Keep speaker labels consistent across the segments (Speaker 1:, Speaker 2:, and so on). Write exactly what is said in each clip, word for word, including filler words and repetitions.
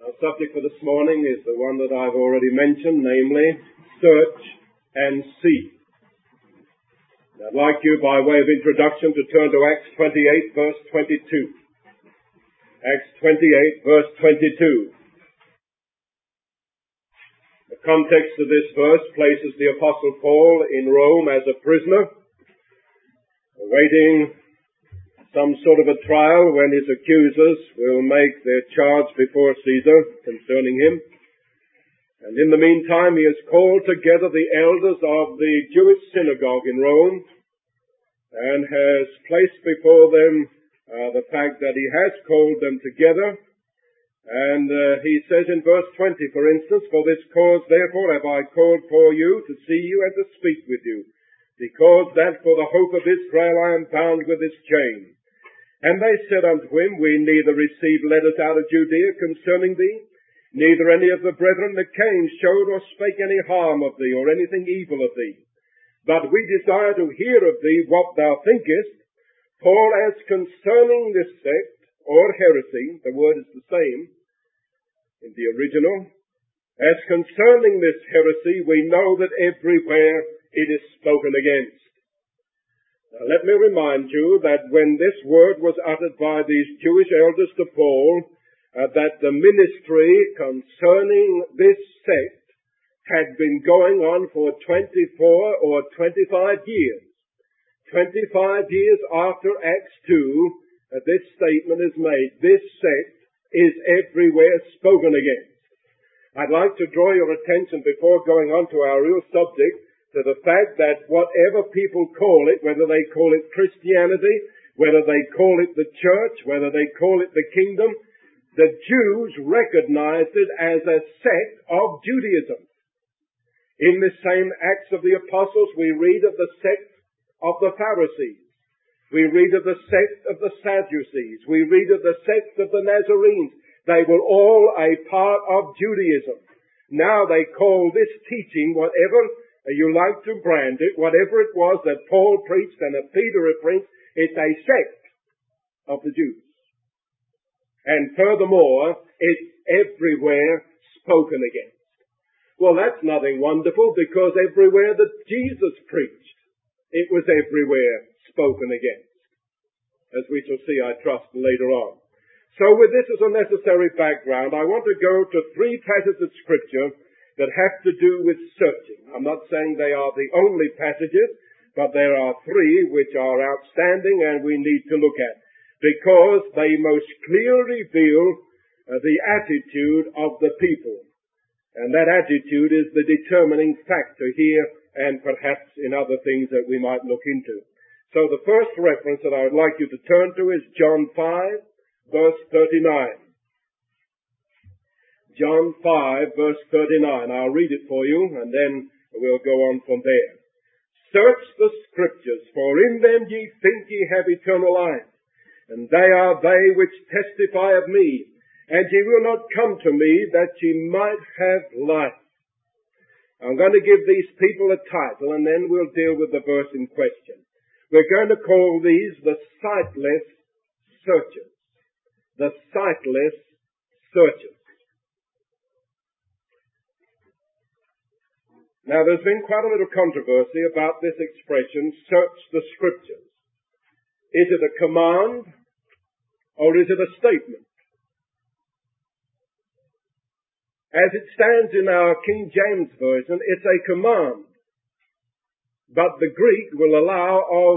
Speaker 1: Our subject for this morning is the one that I've already mentioned, namely, search and see. I'd like you, by way of introduction, to turn to Acts twenty-eight, verse twenty-two. Acts twenty-eight, verse twenty-two. The context of this verse places the Apostle Paul in Rome as a prisoner, awaiting some sort of a trial when his accusers will make their charge before Caesar concerning him. And in the meantime, he has called together the elders of the Jewish synagogue in Rome and has placed before them uh, the fact that he has called them together. And uh, he says in verse twenty, for instance, for this cause therefore have I called for you to see you and to speak with you, because that for the hope of Israel I am bound with this chain. And they said unto him, we neither received letters out of Judea concerning thee, neither any of the brethren that came showed or spake any harm of thee, or anything evil of thee. But we desire to hear of thee what thou thinkest, for as concerning this sect, or heresy, the word is the same in the original, as concerning this heresy, we know that everywhere it is spoken against. Now, let me remind you that when this word was uttered by these Jewish elders to Paul, uh, that the ministry concerning this sect had been going on for twenty-four or twenty-five years. twenty-five years after Acts two, uh, this statement is made. This sect is everywhere spoken against. I'd like to draw your attention before going on to our real subject to the fact that whatever people call it, whether they call it Christianity, whether they call it the church, whether they call it the kingdom, the Jews recognized it as a sect of Judaism. In the same Acts of the Apostles, we read of the sect of the Pharisees. We read of the sect of the Sadducees. We read of the sect of the Nazarenes. They were all a part of Judaism. Now they call this teaching, whatever you like to brand it, whatever it was that Paul preached and that Peter preached, it's a sect of the Jews. And furthermore, it's everywhere spoken against. Well, that's nothing wonderful, because everywhere that Jesus preached, it was everywhere spoken against, as we shall see, I trust, later on. So with this as a necessary background, I want to go to three passages of Scripture that have to do with searching. I'm not saying they are the only passages, but there are three which are outstanding and we need to look at, because they most clearly reveal uh, the attitude of the people. And that attitude is the determining factor here, and perhaps in other things that we might look into. So the first reference that I would like you to turn to is John five, verse thirty-nine. John five, verse thirty-nine. I'll read it for you, and then we'll go on from there. Search the Scriptures, for in them ye think ye have eternal life, and they are they which testify of me. And ye will not come to me that ye might have life. I'm going to give these people a title, and then we'll deal with the verse in question. We're going to call these the sightless searchers. The sightless searchers. Now, there's been quite a little controversy about this expression, search the Scriptures. Is it a command, or is it a statement? As it stands in our King James Version, it's a command. But the Greek will allow of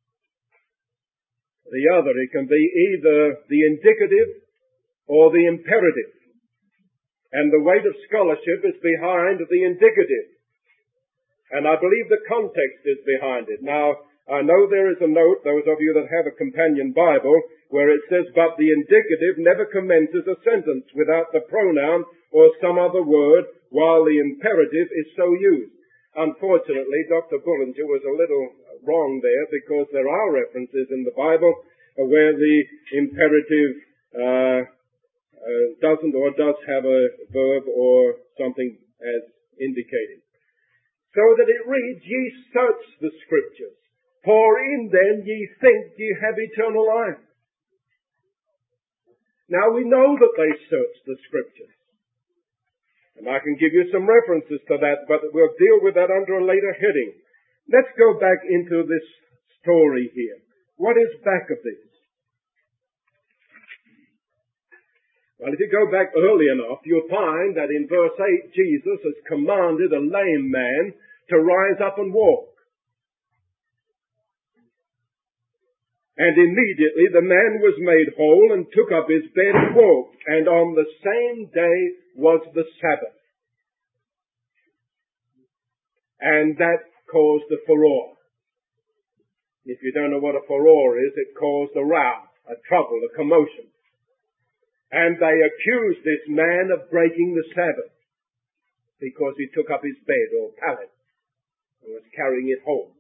Speaker 1: the other. It can be either the indicative or the imperative. And the weight of scholarship is behind the indicative. And I believe the context is behind it. Now, I know there is a note, those of you that have a companion Bible, where it says, but the indicative never commences a sentence without the pronoun or some other word, while the imperative is so used. Unfortunately, Doctor Bullinger was a little wrong there, because there are references in the Bible where the imperative uh, uh, doesn't or does have a verb or something as indicated. So that it reads, ye search the Scriptures, for in them ye think ye have eternal life. Now we know that they searched the Scriptures. And I can give you some references to that, but we'll deal with that under a later heading. Let's go back into this story here. What is back of this? Well, if you go back early enough, you'll find that in verse eight, Jesus has commanded a lame man to rise up and walk. And immediately the man was made whole and took up his bed and walked. And on the same day was the Sabbath. And that caused a furore. If you don't know what a furore is, it caused a row, a trouble, a commotion. And they accused this man of breaking the Sabbath because he took up his bed or pallet and was carrying it home.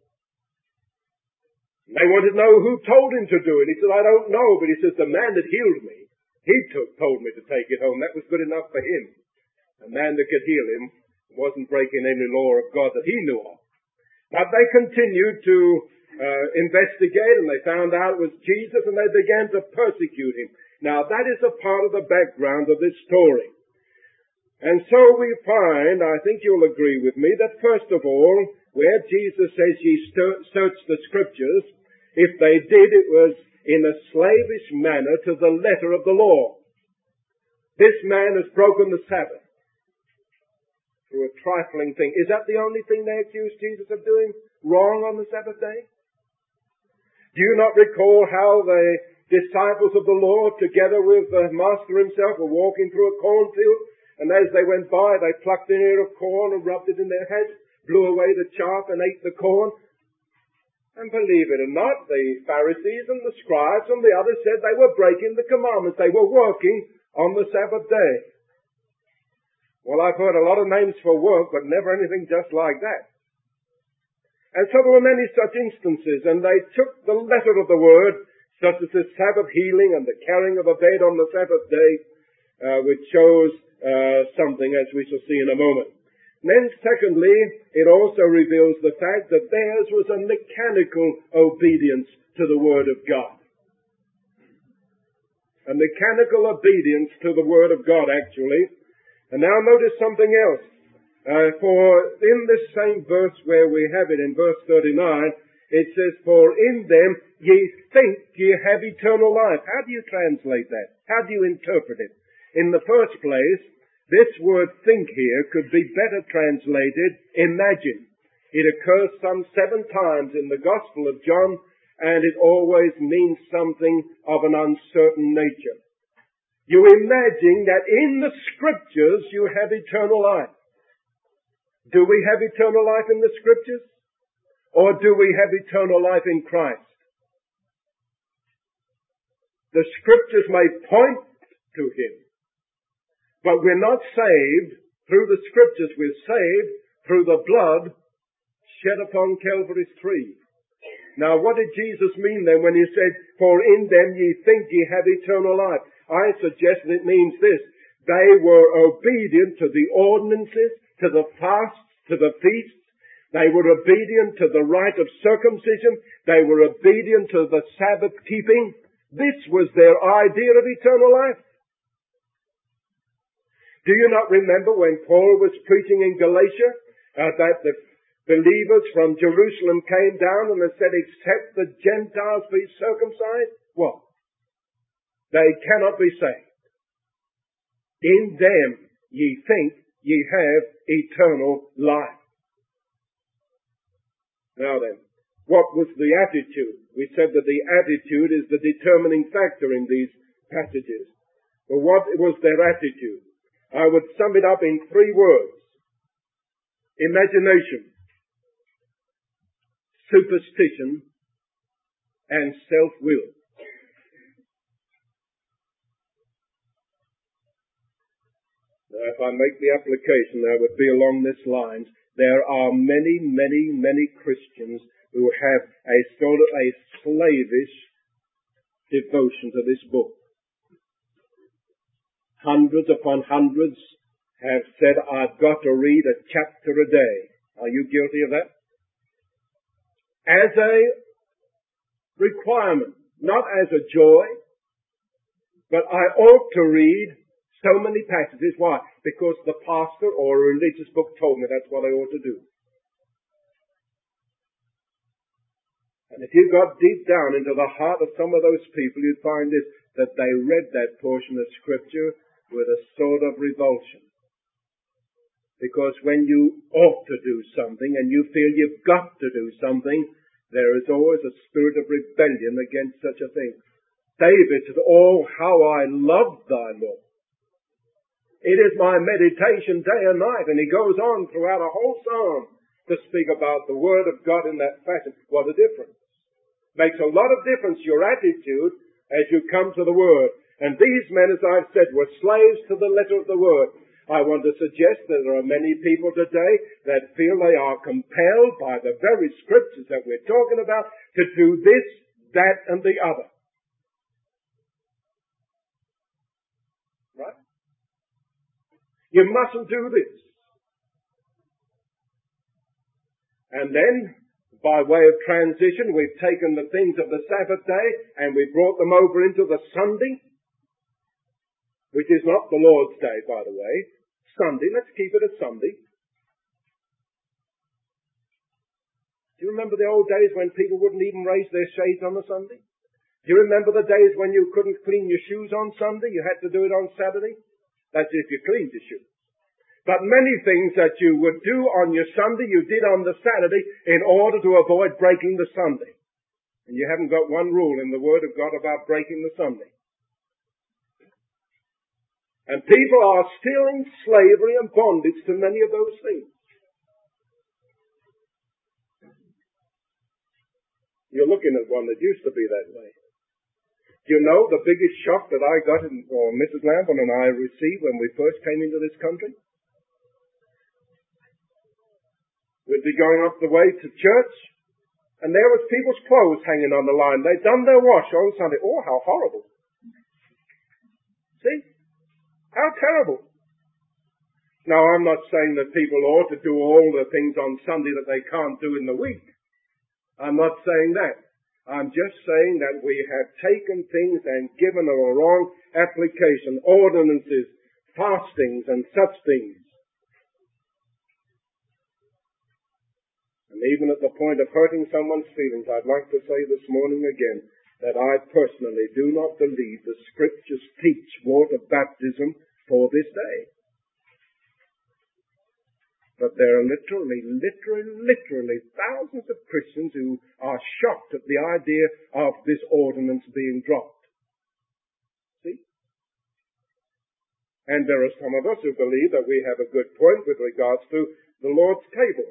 Speaker 1: They wanted to know who told him to do it. He said, I don't know, but he says, the man that healed me, he took, told me to take it home. That was good enough for him. A man that could heal him wasn't breaking any law of God that he knew of. But they continued to uh, investigate, and they found out it was Jesus, and they began to persecute him. Now, that is a part of the background of this story. And so we find, I think you'll agree with me, that first of all, where Jesus says ye search the Scriptures, if they did, it was in a slavish manner to the letter of the law. This man has broken the Sabbath through a trifling thing. Is that the only thing they accused Jesus of doing wrong on the Sabbath day? Do you not recall how the disciples of the Lord, together with the Master himself, were walking through a cornfield, and as they went by, they plucked an ear of corn and rubbed it in their heads, blew away the chaff and ate the corn? And believe it or not, the Pharisees and the scribes and the others said they were breaking the commandments. They were working on the Sabbath day. Well, I've heard a lot of names for work, but never anything just like that. And so there were many such instances, and they took the letter of the word, such as the Sabbath healing and the carrying of a bed on the Sabbath day, uh, which shows uh, something, as we shall see in a moment. Then, secondly, it also reveals the fact that theirs was a mechanical obedience to the Word of God. A mechanical obedience to the Word of God, actually. And now notice something else. Uh, for in this same verse where we have it in verse thirty-nine, it says, for in them ye think ye have eternal life. How do you translate that? How do you interpret it? In the first place, this word think here could be better translated imagine. It occurs some seven times in the Gospel of John, and it always means something of an uncertain nature. You imagine that in the Scriptures you have eternal life. Do we have eternal life in the Scriptures? Or do we have eternal life in Christ? The Scriptures may point to Him, but we're not saved through the Scriptures. We're saved through the blood shed upon Calvary's tree. Now, what did Jesus mean then when He said, for in them ye think ye have eternal life? I suggest that it means this. They were obedient to the ordinances, to the fasts, to the feasts. They were obedient to the rite of circumcision. They were obedient to the Sabbath keeping. This was their idea of eternal life. Do you not remember when Paul was preaching in Galatia uh, that the believers from Jerusalem came down and they said, except the Gentiles be circumcised? What? They cannot be saved. In them ye think ye have eternal life. Now then, what was the attitude? We said that the attitude is the determining factor in these passages. Well, what was their attitude? I would sum it up in three words. Imagination, superstition, and self-will. Now, if I make the application, I would be along this line. There are many, many, many Christians who have a sort of a slavish devotion to this book. Hundreds upon hundreds have said, I've got to read a chapter a day. Are you guilty of that? As a requirement, not as a joy, But I ought to read so many passages. Why? Because the pastor or a religious book told me that's what I ought to do. And if you got deep down into the heart of some of those people, you'd find this, that they read that portion of Scripture with a sort of revulsion. Because when you ought to do something and you feel you've got to do something, there is always a spirit of rebellion against such a thing. David said, "Oh, how I love thy law. It is my meditation day and night." And he goes on throughout a whole psalm to speak about the Word of God in that fashion. What a difference. Makes a lot of difference, your attitude, as you come to the Word. And these men, as I've said, were slaves to the letter of the Word. I want to suggest that there are many people today that feel they are compelled by the very Scriptures that we're talking about to do this, that, and the other. Right? You mustn't do this. And then, by way of transition, we've taken the things of the Sabbath day and we brought them over into the Sunday, which is not the Lord's day, by the way. Sunday, let's keep it a Sunday. Do you remember the old days when people wouldn't even raise their shades on a Sunday? Do you remember the days when you couldn't clean your shoes on Sunday? You had to do it on Saturday? That's if you cleaned your shoes. But many things that you would do on your Sunday, you did on the Saturday in order to avoid breaking the Sunday. And you haven't got one rule in the Word of God about breaking the Sunday. And people are still in slavery and bondage to many of those things. You're looking at one that used to be that way. Do you know the biggest shock that I got, in, or Missus Lambert and I received when we first came into this country? We'd be going up the way to church, and there was people's clothes hanging on the line. They'd done their wash on Sunday. Oh, how horrible. See? How terrible. Now, I'm not saying that people ought to do all the things on Sunday that they can't do in the week. I'm not saying that. I'm just saying that we have taken things and given them a wrong application, ordinances, fastings, and such things. And even at the point of hurting someone's feelings, I'd like to say this morning again that I personally do not believe the Scriptures teach water baptism for this day. But there are literally, literally, literally thousands of Christians who are shocked at the idea of this ordinance being dropped. See? And there are some of us who believe that we have a good point with regards to the Lord's table.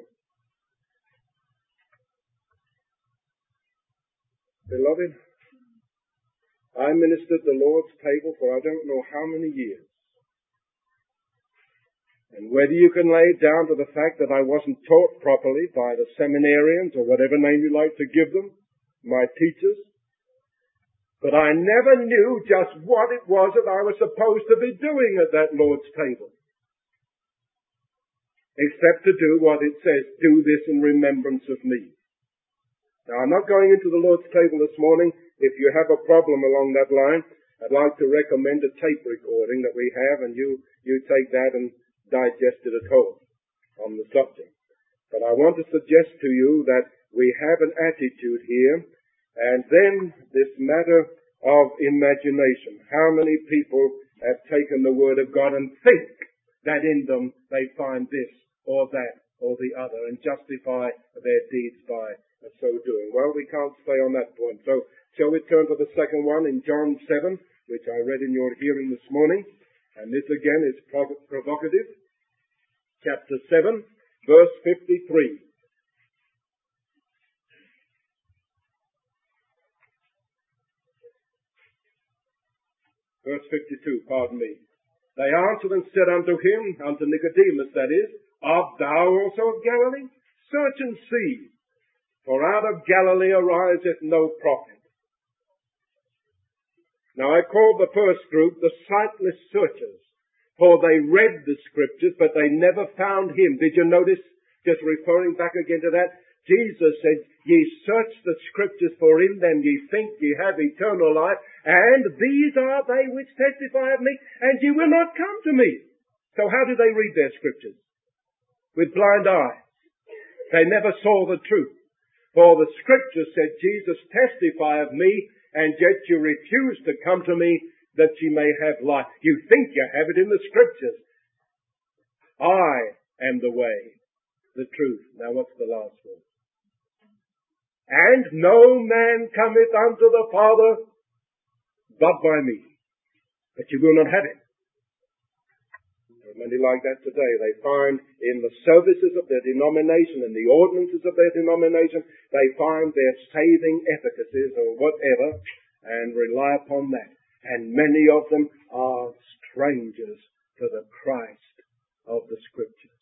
Speaker 1: Beloved, I ministered the Lord's table for I don't know how many years. And whether you can lay it down to the fact that I wasn't taught properly by the seminarians or whatever name you like to give them, my teachers, but I never knew just what it was that I was supposed to be doing at that Lord's table. Except to do what it says, do this in remembrance of me. Now, I'm not going into the Lord's table this morning. If you have a problem along that line, I'd like to recommend a tape recording that we have, and you, you take that and digest it at home on the subject. But I want to suggest to you that we have an attitude here, and then this matter of imagination. How many people have taken the Word of God and think that in them they find this or that or the other and justify their deeds by so doing? Well, we can't stay on that point. So shall we turn to the second one in John seven, which I read in your hearing this morning? And this again is prov- provocative. Chapter seven, verse fifty-three. Verse fifty-two, pardon me. They answered and said unto him, unto Nicodemus, that is, Art thou also of Galilee? Search and see, for out of Galilee ariseth no prophet. Now I call the first group the sightless searchers, for they read the Scriptures, but they never found him. Did you notice, just referring back again to that, Jesus said, ye search the Scriptures, for in them ye think ye have eternal life, and these are they which testify of me, and ye will not come to me. So how do they read their Scriptures? With blind eyes. They never saw the truth. For the Scripture said, Jesus, testify of me, and yet you refuse to come to me that ye may have life. You think you have it in the Scriptures. I am the way, the truth. Now what's the last one? And no man cometh unto the Father but by me. But you will not have it. There are many like that today. They find in the services of their denomination and the ordinances of their denomination, they find their saving efficacies or whatever and rely upon that. And many of them are strangers to the Christ of the Scriptures.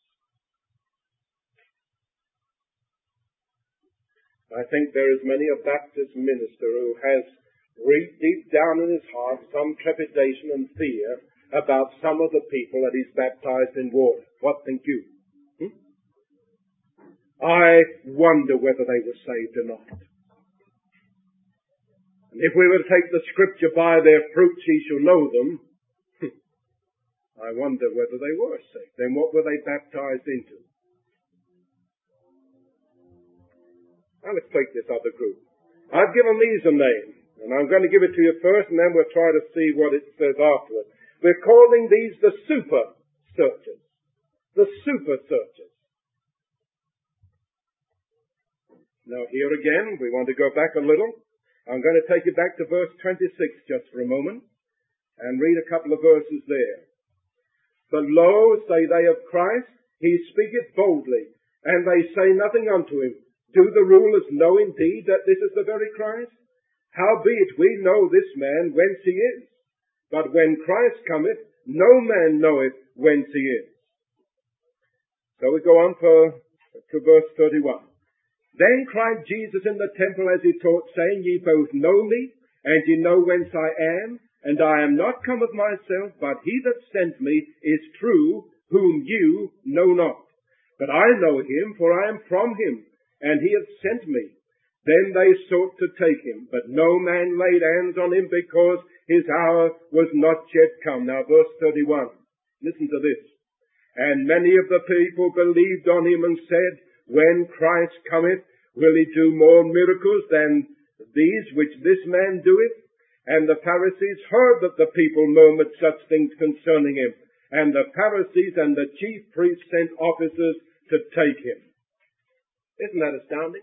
Speaker 1: I think there is many a Baptist minister who has deep down in his heart some trepidation and fear about some of the people that he's baptized in water. What think you? Hmm? I wonder whether they were saved or not. And if we were to take the Scripture, by their fruits ye shall know them, I wonder whether they were saved. Then what were they baptized into? Now let's take this other group. I've given these a name, and I'm going to give it to you first, and then we'll try to see what it says afterwards. We're calling these the super searchers. The super searchers. Now here again, we want to go back a little. I'm going to take you back to verse twenty-six just for a moment, and read a couple of verses there. But lo, say they of Christ, he speaketh boldly, and they say nothing unto him. Do the rulers know indeed that this is the very Christ? Howbeit we know this man whence he is. But when Christ cometh, no man knoweth whence he is. So we go on for, to verse thirty-one. Then cried Jesus in the temple as he taught, saying, Ye both know me, and ye know whence I am, and I am not come of myself, but he that sent me is true, whom you know not. But I know him, for I am from him, and he hath sent me. Then they sought to take him, but no man laid hands on him, because his hour was not yet come. Now verse thirty-one. Listen to this. And many of the people believed on him and said, When Christ cometh, will he do more miracles than these which this man doeth? And the Pharisees heard that the people murmured such things concerning him. And the Pharisees and the chief priests sent officers to take him. Isn't that astounding?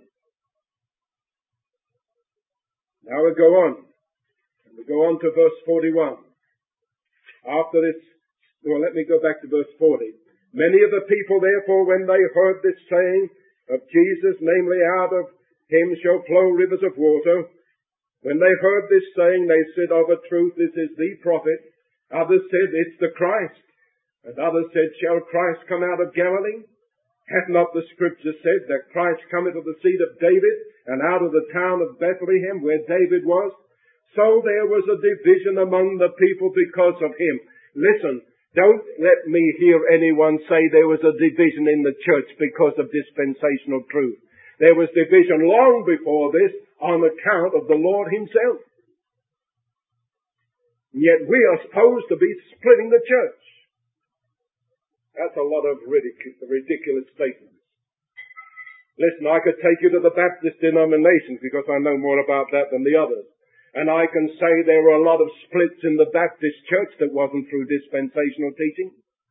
Speaker 1: Now we go on. We go on to verse forty-one. After this, well, let me go back to verse forty. Many of the people, therefore, when they heard this saying of Jesus, namely, out of him shall flow rivers of water, when they heard this saying, they said, Of a truth, this is the prophet. Others said, It's the Christ. And others said, Shall Christ come out of Galilee? Hath not the Scripture said that Christ cometh of the seed of David, and out of the town of Bethlehem, where David was? So there was a division among the people because of him. Listen, don't let me hear anyone say there was a division in the church because of dispensational truth. There was division long before this on account of the Lord himself. And yet we are supposed to be splitting the church. That's a lot of ridic- ridiculous statements. Listen, I could take you to the Baptist denominations because I know more about that than the others. And I can say there were a lot of splits in the Baptist church that wasn't through dispensational teaching.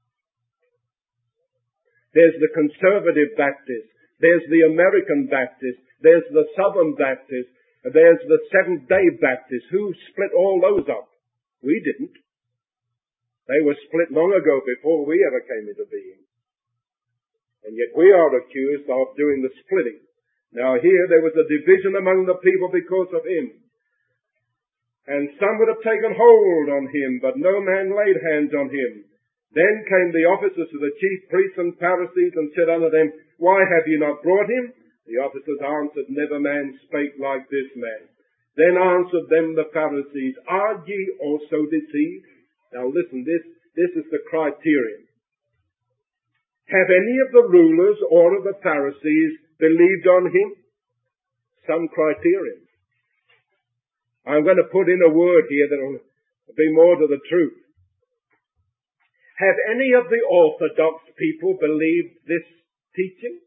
Speaker 1: There's the conservative Baptist. There's the American Baptist. There's the Southern Baptist. There's the Seventh-day Baptist. Who split all those up? We didn't. They were split long ago before we ever came into being. And yet we are accused of doing the splitting. Now here there was a division among the people because of him. And some would have taken hold on him, but no man laid hands on him. Then came the officers of the chief priests and Pharisees and said unto them, Why have ye not brought him? The officers answered, Never man spake like this man. Then answered them the Pharisees, Are ye also deceived? Now listen, this, this is the criterion. Have any of the rulers or of the Pharisees believed on him? Some criterion. I'm going to put in a word here that will be more to the truth. Have any of the Orthodox people believed this teaching?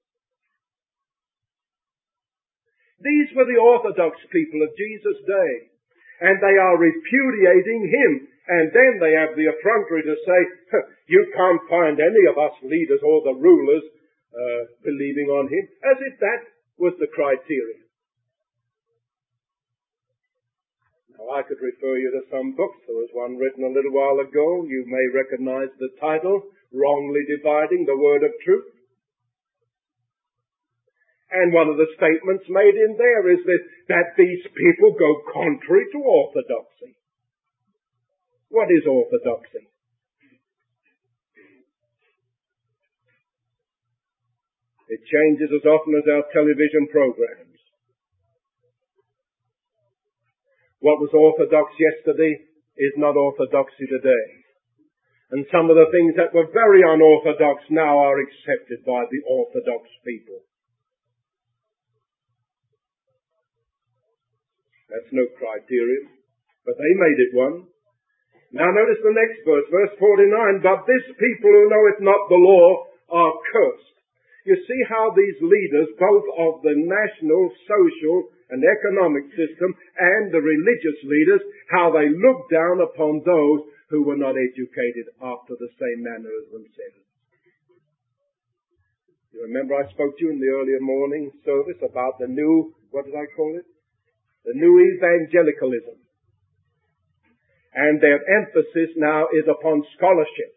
Speaker 1: These were the Orthodox people of Jesus' day, and they are repudiating him. And then they have the effrontery to say, you can't find any of us leaders or the rulers uh, believing on him, as if that was the criterion. Now, I could refer you to some books. There was one written a little while ago. You may recognize the title, Wrongly Dividing the Word of Truth. And one of the statements made in there is that, that these people go contrary to orthodoxy. What is orthodoxy? It changes as often as our television programs. What was orthodox yesterday is not orthodoxy today. And some of the things that were very unorthodox now are accepted by the orthodox people. That's no criterion, but they made it one. Now notice the next verse, verse forty-nine, but this people who knoweth not the law are cursed. You see how these leaders, both of the national, social, and economic system and the religious leaders, how they look down upon those who were not educated after the same manner as themselves. You remember I spoke to you in the earlier morning service about the new, what did I call it? The new evangelicalism. And their emphasis now is upon scholarship.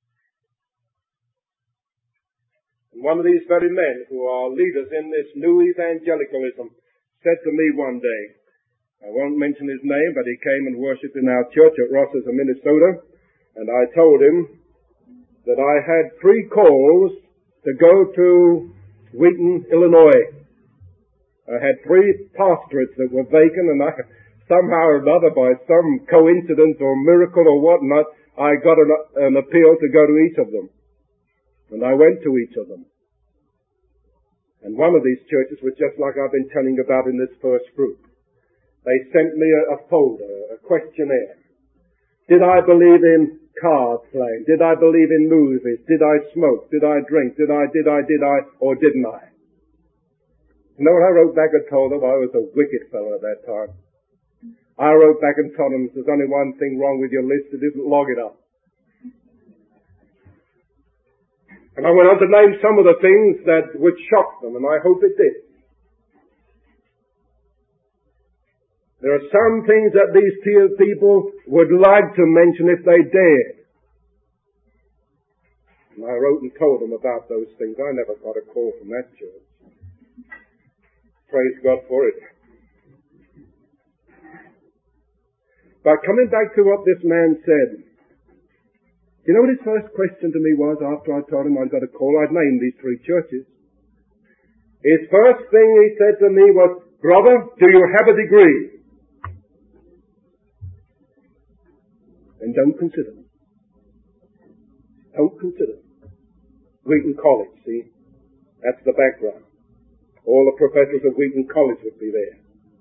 Speaker 1: And one of these very men who are leaders in this new evangelicalism said to me one day, I won't mention his name, but he came and worshipped in our church at Ross's in Minnesota, and I told him that I had three calls to go to Wheaton, Illinois. I had three pastorates that were vacant, and I, somehow or another, by some coincidence or miracle or whatnot, I got an, an appeal to go to each of them. And I went to each of them. And one of these churches was just like I've been telling you about in this first group. They sent me a, a folder, a questionnaire. Did I believe in card playing? Did I believe in movies? Did I smoke? Did I drink? Did I, did I, did I, or didn't I? You know what I wrote back and told them? I was a wicked fellow at that time. I wrote back and told them, there's only one thing wrong with your list, it isn't log it up. And I went on to name some of the things that would shock them, and I hope it did. There are some things that these people would like to mention if they dared. And I wrote and told them about those things. I never got a call from that church. Praise God for it. But coming back to what this man said, you know what his first question to me was after I told him I'd got a call? I'd named these three churches. His first thing he said to me was, brother, do you have a degree? And don't consider them. Don't consider them. Wheaton College, see? That's the background. All the professors of Wheaton College would be there.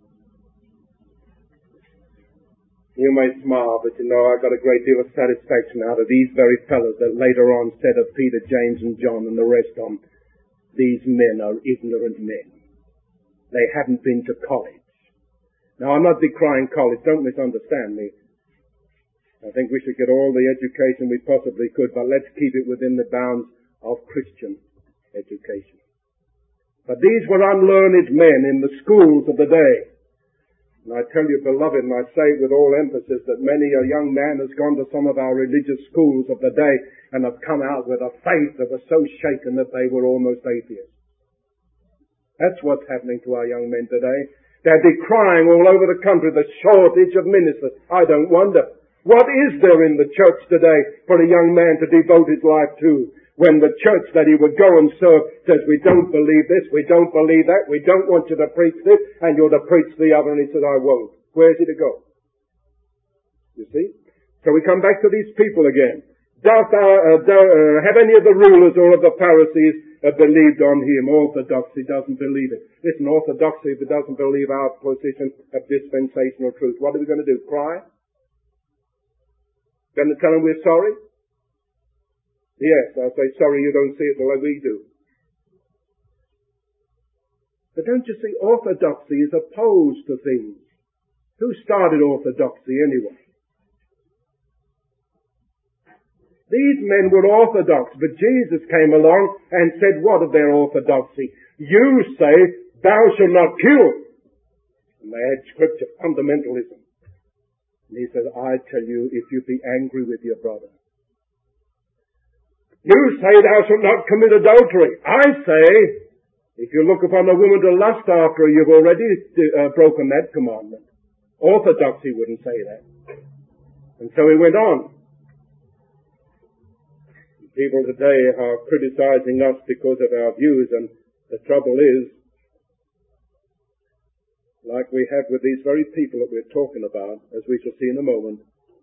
Speaker 1: You may smile, but you know I got a great deal of satisfaction out of these very fellows that later on said of Peter, James, and John and the rest of them, these men are ignorant men. They haven't been to college. Now, I'm not decrying college. Don't misunderstand me. I think we should get all the education we possibly could, but let's keep it within the bounds of Christian education. But these were unlearned men in the schools of the day. And I tell you, beloved, and I say it with all emphasis, that many a young man has gone to some of our religious schools of the day and have come out with a faith that was so shaken that they were almost atheists. That's what's happening to our young men today. They're decrying all over the country the shortage of ministers. I don't wonder. What is there in the church today for a young man to devote his life to? When the church that he would go and serve says, we don't believe this, we don't believe that, we don't want you to preach this, and you're to preach the other, and he said, I won't. Where's he to go? You see? So we come back to these people again. Doth, uh, uh, do, uh, have any of the rulers or of the Pharisees uh, believed on him. Orthodoxy doesn't believe it. Listen, orthodoxy, if it doesn't believe our position of dispensational truth, what are we going to do? Cry? Going to tell them we're sorry? Yes, I'll say, sorry you don't see it the way we do. But don't you see, orthodoxy is opposed to things. Who started orthodoxy anyway? These men were orthodox, but Jesus came along and said what of their orthodoxy? You say, thou shalt not kill. And they had scripture, fundamentalism. And he said, I tell you, if you be angry with your brother. You say, thou shalt not commit adultery. I say, if you look upon a woman to lust after her, you've already uh, broken that commandment. Orthodoxy wouldn't say that. And so he went on. People today are criticizing us because of our views, and the trouble is, like we have with these very people that we're talking about, as we shall see in a moment,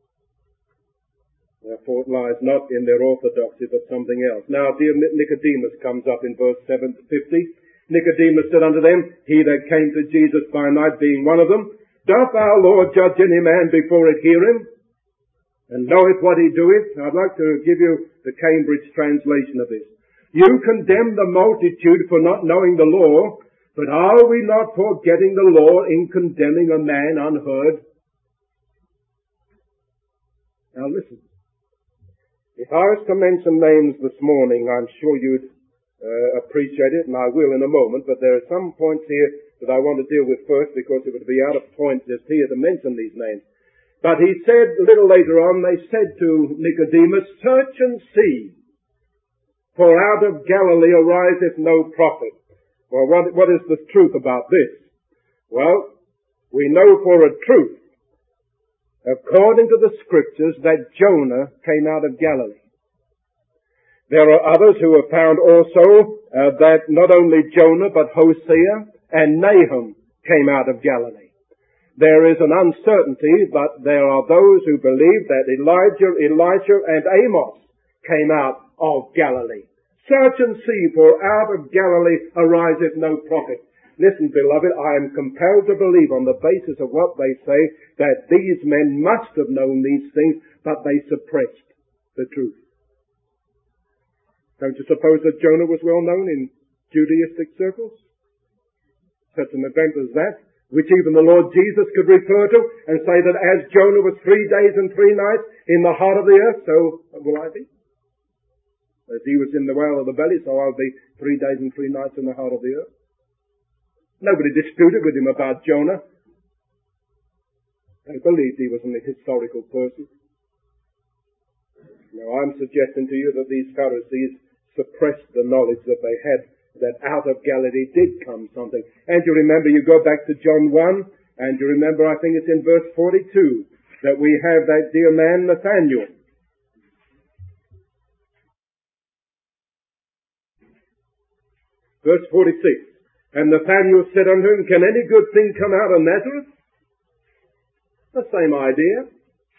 Speaker 1: their fault lies not in their orthodoxy, but something else. Now, dear Nicodemus comes up in verse seven fifty. Nicodemus said unto them, he that came to Jesus by night being one of them, doth our Lord judge any man before it hear him? And knoweth what he doeth? I'd like to give you the Cambridge translation of this. You condemn the multitude for not knowing the law, but are we not forgetting the law in condemning a man unheard? Now listen. If I was to mention names this morning, I'm sure you'd uh, appreciate it, and I will in a moment, but there are some points here that I want to deal with first because it would be out of point just here to mention these names. But he said, a little later on, they said to Nicodemus, search and see, for out of Galilee ariseth no prophet. Well, what, what is the truth about this? Well, we know for a truth, according to the scriptures, that Jonah came out of Galilee. There are others who have found also uh, that not only Jonah, but Hosea and Nahum came out of Galilee. There is an uncertainty, but there are those who believe that Elijah, Elisha, and Amos came out of Galilee. Search and see, for out of Galilee ariseth no prophet. Listen, beloved, I am compelled to believe on the basis of what they say that these men must have known these things, but they suppressed the truth. Don't you suppose that Jonah was well known in Judaistic circles? Such an event as that, which even the Lord Jesus could refer to and say that as Jonah was three days and three nights in the heart of the earth, so will I be. As he was in the well of the belly, so I'll be three days and three nights in the heart of the earth. Nobody disputed with him about Jonah. They believed he was an historical person. Now I'm suggesting to you that these Pharisees suppressed the knowledge that they had, that out of Galilee did come something. And you remember, you go back to John one, and you remember, I think it's in verse forty-two, that we have that dear man Nathanael. Verse forty-six, and Nathanael said unto him, can any good thing come out of Nazareth? The same idea.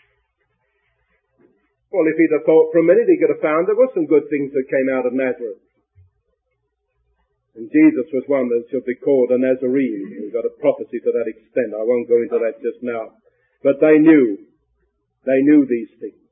Speaker 1: Well, if he'd have thought for a minute, he could have found there were some good things that came out of Nazareth. And Jesus was one that should be called a Nazarene. We've got a prophecy to that extent. I won't go into that just now. But they knew. They knew these things.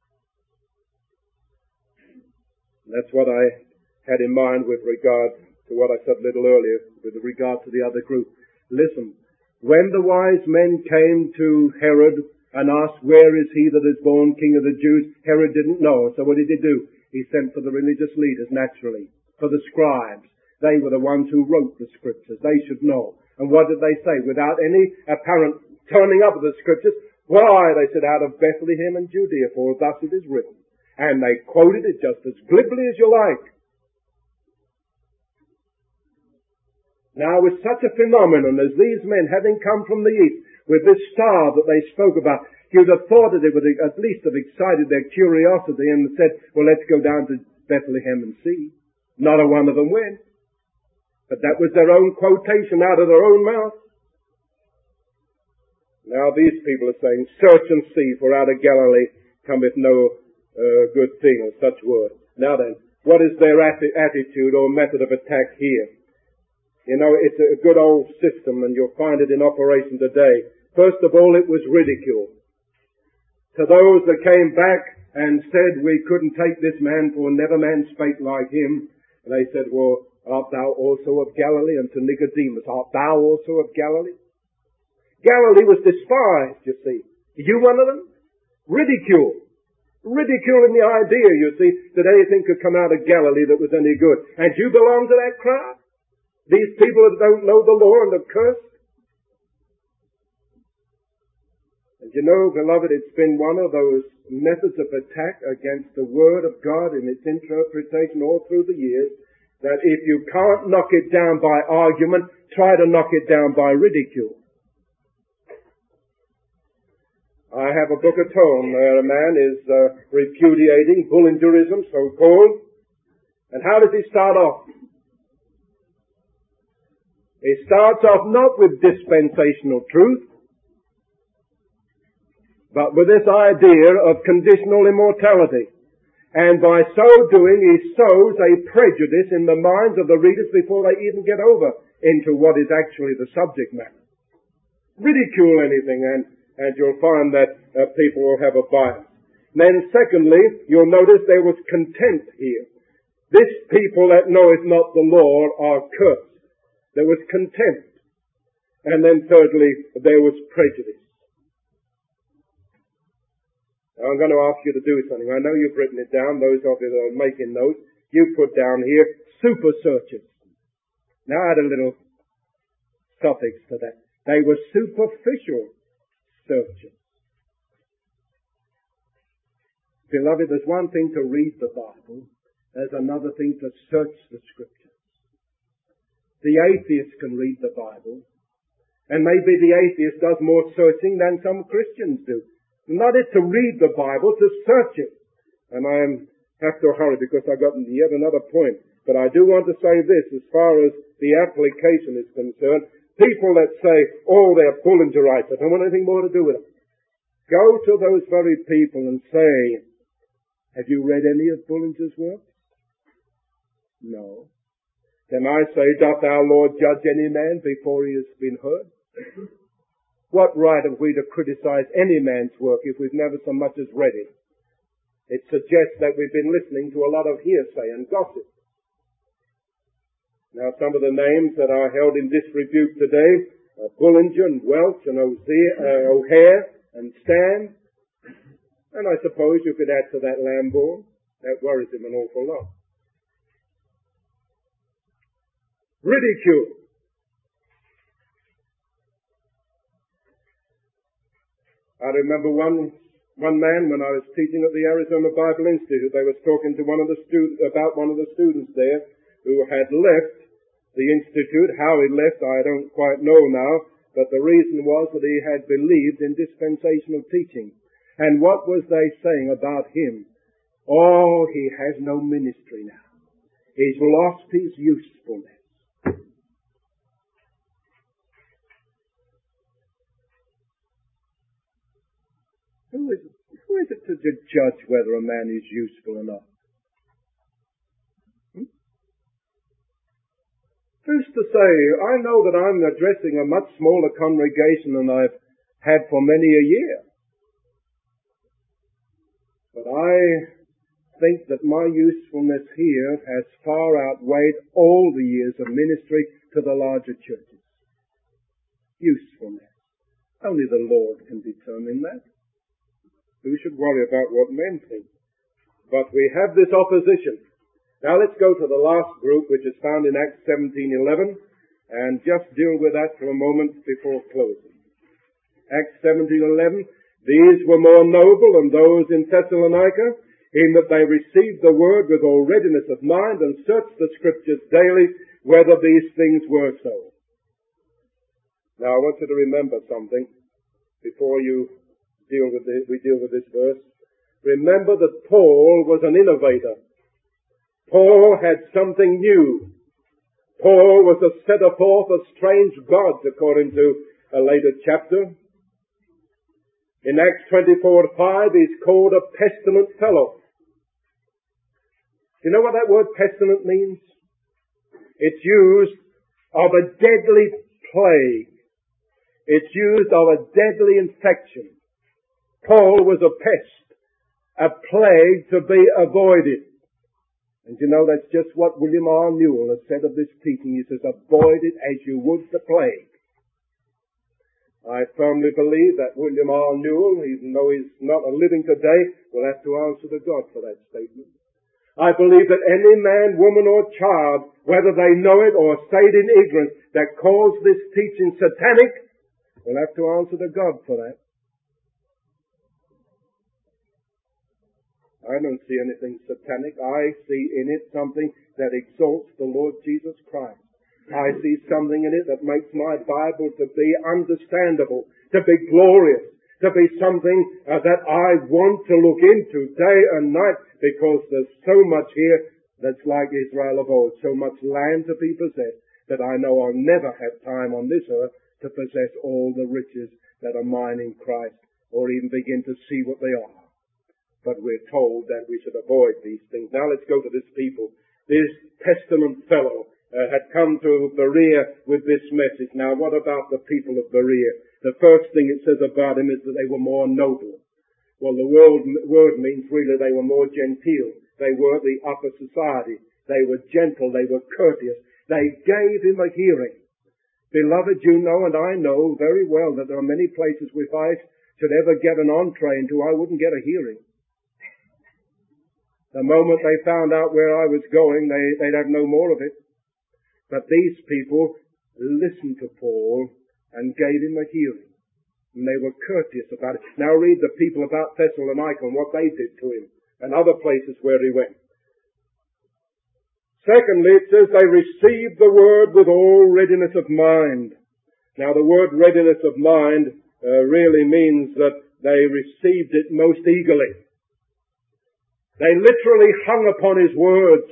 Speaker 1: And that's what I had in mind with regard to what I said a little earlier, with regard to the other group. Listen, when the wise men came to Herod and asked, where is he that is born King of the Jews? Herod didn't know. So what did he do? He sent for the religious leaders, naturally, for the scribes. They were the ones who wrote the scriptures. They should know. And what did they say? Without any apparent turning up of the scriptures, why, they said, out of Bethlehem and Judea, for thus it is written. And they quoted it just as glibly as you like. Now, with such a phenomenon as these men having come from the east, with this star that they spoke about, you'd have thought that it would at least have excited their curiosity and said, well, let's go down to Bethlehem and see. Not a one of them went. But that was their own quotation out of their own mouth. Now these people are saying, search and see, for out of Galilee cometh no uh, good thing, or such word. Now then, What is their atti- attitude or method of attack here? You know, it's a good old system, and you'll find it in operation today. First of all, it was ridicule. To those that came back and said we couldn't take this man, for never man spake like him, and they said, well, art thou also of Galilee? And to Nicodemus, art thou also of Galilee? Galilee was despised, you see. Are you one of them? Ridicule. Ridiculing the idea, you see, that anything could come out of Galilee that was any good. And you belong to that crowd? These people that don't know the law and are cursed? And you know, beloved, it's been one of those methods of attack against the Word of God in its interpretation all through the years, that if you can't knock it down by argument, try to knock it down by ridicule. I have a book at home where a man is uh, repudiating Bullingerism, so-called. And how does he start off? He starts off not with dispensational truth, but with this idea of conditional immortality. And by so doing, he sows a prejudice in the minds of the readers before they even get over into what is actually the subject matter. Ridicule anything, and, and you'll find that uh, people will have a bias. And then secondly, you'll notice there was contempt here. This people that knoweth not the Lord are cursed. There was contempt. And then thirdly, there was prejudice. Now, I'm going to ask you to do something. I know you've written it down. Those of you that are making notes, you put down here, super searchers. Now add a little suffix to that. They were superficial searchers. Beloved, there's one thing to read the Bible. There's another thing to search the Scriptures. The atheist can read the Bible, and maybe the atheist does more searching than some Christians do. Not it to read the Bible, to search it. And I have to hurry because I've got yet another point. But I do want to say this as far as the application is concerned. People that say, oh, they're Bullingerites, I don't want anything more to do with them. Go to those very people and say, have you read any of Bullinger's work? No. Then I say, doth our Lord judge any man before he has been heard? What right have we to criticize any man's work if we've never so much as read it? It suggests that we've been listening to a lot of hearsay and gossip. Now, some of the names that are held in disrepute today are Bullinger and Welch and uh, O'Hare and Stan. And I suppose you could add to that Lamborn. That worries him an awful lot. Ridicule. I remember one one man when I was teaching at the Arizona Bible Institute. They was talking to one of the students about one of the students there who had left the institute. How he left, I don't quite know now, but the reason was that he had believed in dispensational teaching. And what was they saying about him? Oh, he has no ministry now. He's lost his usefulness. Who is, it, who is it to judge whether a man is useful or not? Hmm? Who's to say? I know that I'm addressing a much smaller congregation than I've had for many a year. But I think that my usefulness here has far outweighed all the years of ministry to the larger churches. Usefulness. Only the Lord can determine that. Who should worry about what men think? But we have this opposition. Now let's go to the last group, which is found in Acts seventeen eleven, and just deal with that for a moment before closing. Acts seventeen eleven, these were more noble than those in Thessalonica, in that they received the word with all readiness of mind and searched the Scriptures daily whether these things were so. Now I want you to remember something before you deal with this, we deal with this verse. Remember that Paul was an innovator. Paul had something new. Paul was a setter forth of strange gods, according to a later chapter. In Acts twenty-four five, he's called a pestilent fellow. Do you know what that word pestilent means? It's used of a deadly plague. It's used of a deadly infection. Paul was a pest, a plague to be avoided. And you know, that's just what William R. Newell has said of this teaching. He says, avoid it as you would the plague. I firmly believe that William R. Newell, even though he's not a living today, will have to answer to God for that statement. I believe that any man, woman, or child, whether they know it or say it in ignorance, that calls this teaching satanic, will have to answer to God for that. I don't see anything satanic. I see in it something that exalts the Lord Jesus Christ. I see something in it that makes my Bible to be understandable, to be glorious, to be something uh, that I want to look into day and night, because there's so much here that's like Israel of old, so much land to be possessed, that I know I'll never have time on this earth to possess all the riches that are mine in Christ, or even begin to see what they are. But we're told that we should avoid these things. Now let's go to this people. This pestilent fellow uh, had come to Berea with this message. Now what about the people of Berea? The first thing it says about him is that they were more noble. Well, the word, word means really they were more genteel. They were the upper society. They were gentle. They were courteous. They gave him a hearing. Beloved, you know and I know very well that there are many places if I should ever get an entree into, I wouldn't get a hearing. The moment they found out where I was going, they, they'd have no more of it. But these people listened to Paul and gave him a hearing. And they were courteous about it. Now read the people about Thessalonica and what they did to him and other places where he went. Secondly, it says they received the word with all readiness of mind. Now the word readiness of mind uh, really means that they received it most eagerly. They literally hung upon his words.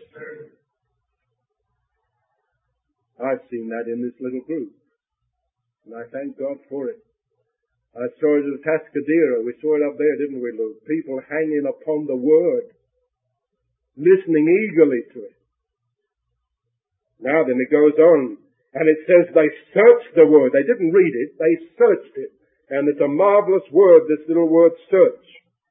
Speaker 1: I've seen that in this little group. And I thank God for it. I saw it at Tascadero. We saw it up there, didn't we, Luke? People hanging upon the word. Listening eagerly to it. Now then it goes on. And it says they searched the word. They didn't read it. They searched it. And it's a marvelous word, this little word search.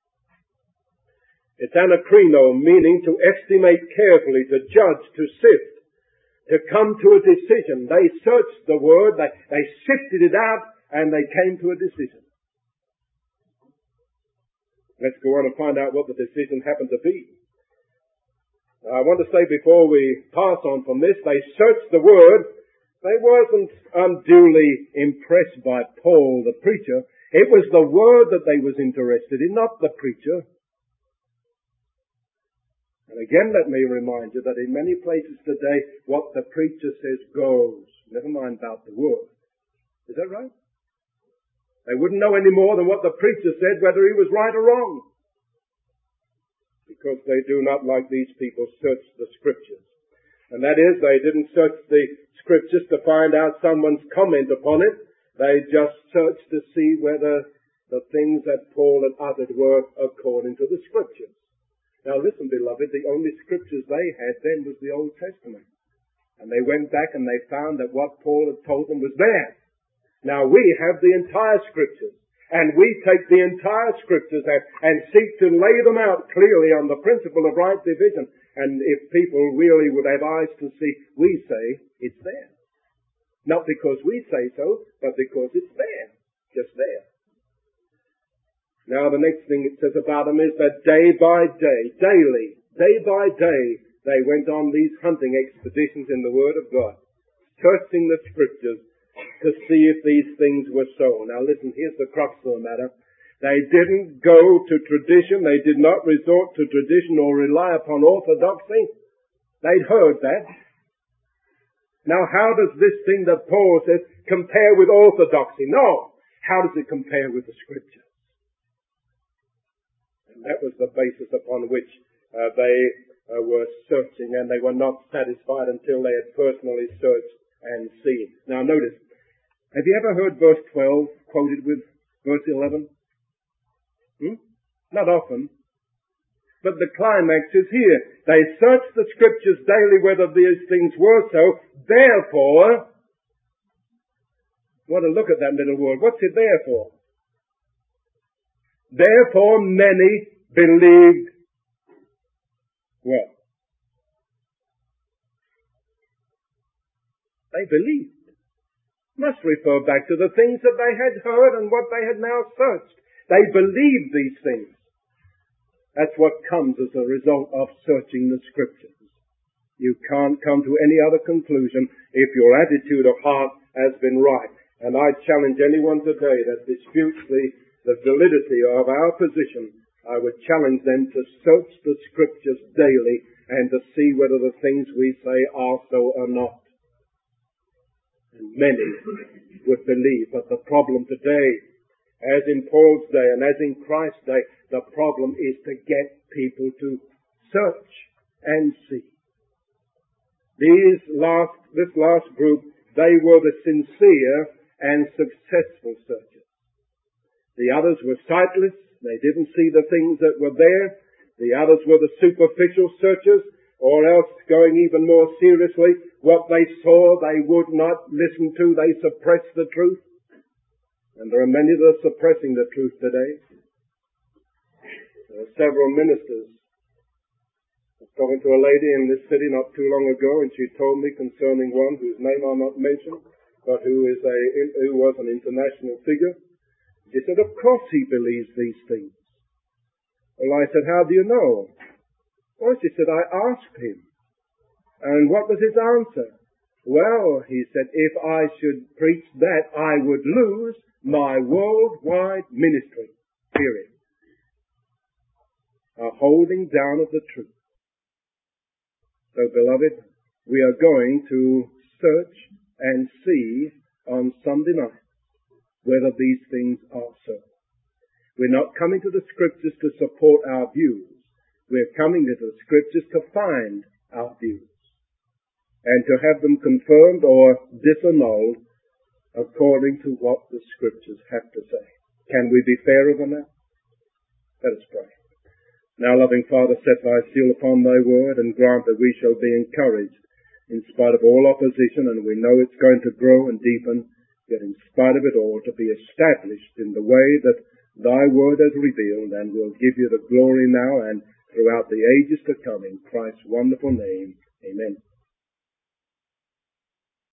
Speaker 1: It's anakrino, meaning to estimate carefully, to judge, to sift, to come to a decision. They searched the word, they, they sifted it out, and they came to a decision. Let's go on and find out what the decision happened to be. Now, I want to say before we pass on from this, they searched the word. They wasn't unduly impressed by Paul, the preacher. It was the word that they was interested in, not the preacher. And again, let me remind you that in many places today, what the preacher says goes. Never mind about the word. Is that right? They wouldn't know any more than what the preacher said, whether he was right or wrong. Because they do not, like these people, search the scriptures. And that is, they didn't search the scriptures to find out someone's comment upon it. They just searched to see whether the things that Paul had uttered were according to the scriptures. Now listen, beloved, the only scriptures they had then was the Old Testament. And they went back and they found that what Paul had told them was there. Now we have the entire scriptures. And we take the entire scriptures and, and seek to lay them out clearly on the principle of right division. And if people really would have eyes to see, we say it's there. Not because we say so, but because it's there. Just there. Now the next thing it says about them is that day by day, daily, day by day, they went on these hunting expeditions in the Word of God, searching the Scriptures to see if these things were so. Now listen, here's the crux of the matter. They didn't go to tradition, they did not resort to tradition or rely upon orthodoxy. They'd heard that. Now how does this thing that Paul says compare with orthodoxy? No. How does it compare with the Scripture? That was the basis upon which uh, they uh, were searching, and they were not satisfied until they had personally searched and seen. Now notice, have you ever heard verse twelve quoted with verse eleven? Hmm? Not often. But the climax is here. They searched the Scriptures daily whether these things were so. Therefore, what a look at that little word. What's it there for? Therefore many believed what? They believed. Must refer back to the things that they had heard and what they had now searched. They believed these things. That's what comes as a result of searching the Scriptures. You can't come to any other conclusion if your attitude of heart has been right. And I challenge anyone today that disputes the, the validity of our position, I would challenge them to search the Scriptures daily and to see whether the things we say are so or not. And many would believe, but the problem today, as in Paul's day and as in Christ's day, the problem is to get people to search and see. These last, this last group, they were the sincere and successful searchers. The others were sightless. They didn't see the things that were there. The others were the superficial searchers, or else, going even more seriously, what they saw they would not listen to. They suppressed the truth. And there are many that are suppressing the truth today. There are several ministers. I was talking to a lady in this city not too long ago, and she told me concerning one whose name I'll not mention, but who is a who was an international figure. She said, of course he believes these things. Well, I said, how do you know? Well, she said, I asked him. And what was his answer? Well, he said, if I should preach that, I would lose my worldwide ministry. Period. A holding down of the truth. So, beloved, we are going to search and see on Sunday night whether these things are so. We're not coming to the Scriptures to support our views. We're coming to the Scriptures to find our views and to have them confirmed or disannulled according to what the Scriptures have to say. Can we be fairer than that? Let us pray. Now, loving Father, set thy seal upon thy word and grant that we shall be encouraged in spite of all opposition, and we know it's going to grow and deepen, yet in spite of it all to be established in the way that thy word has revealed, and will give you the glory now and throughout the ages to come, in Christ's wonderful name. Amen.